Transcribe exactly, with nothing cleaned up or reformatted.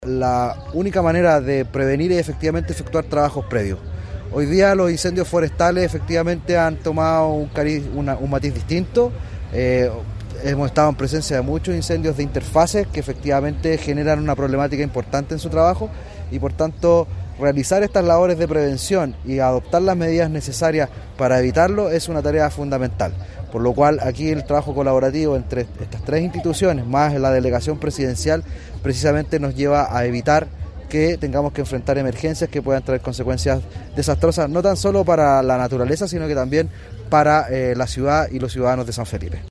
La única manera de prevenir es efectivamente efectuar trabajos previos. Hoy día los incendios forestales efectivamente han tomado un, cariz, una, un matiz distinto. Eh, hemos estado en presencia de muchos incendios de interfaces que efectivamente generan una problemática importante en su trabajo y por tanto realizar estas labores de prevención y adoptar las medidas necesarias para evitarlo es una tarea fundamental. Por lo cual aquí el trabajo colaborativo entre estas tres instituciones, más la delegación presidencial, precisamente nos lleva a evitar que tengamos que enfrentar emergencias que puedan traer consecuencias desastrosas, no tan solo para la naturaleza, sino que también para eh, la ciudad y los ciudadanos de San Felipe.